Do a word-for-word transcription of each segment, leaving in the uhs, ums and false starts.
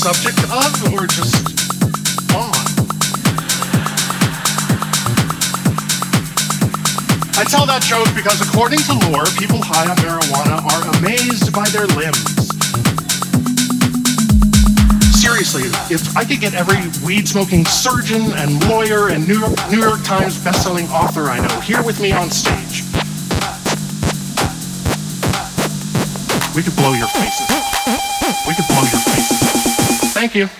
subject of or just on? I tell that joke because according to lore, people high on marijuana are amazed by their limbs. Seriously, if I could get every weed-smoking surgeon and lawyer and New York, New York Times best-selling author I know here with me on stage, we could blow your faces off. We could blow your faces off. Thank you.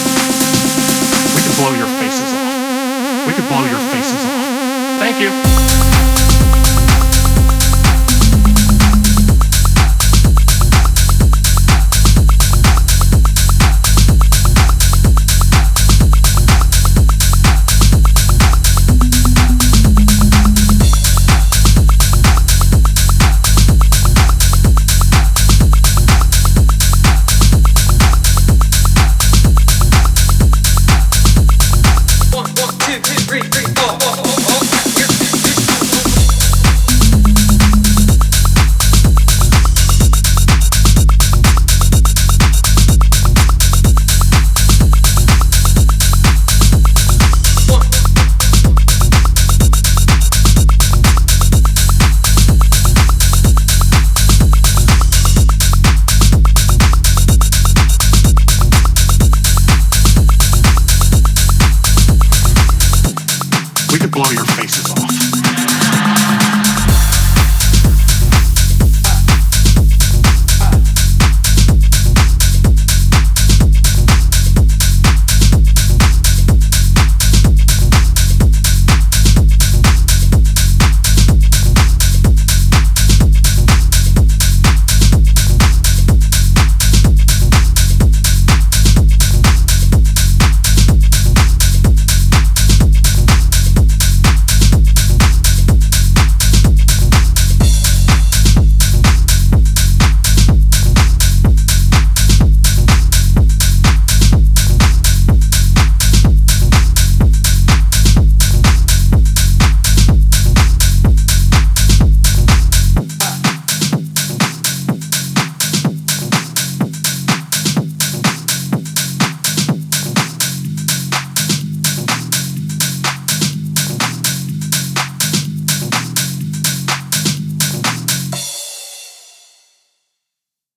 Blow your faces off. We could blow your faces off. Thank you.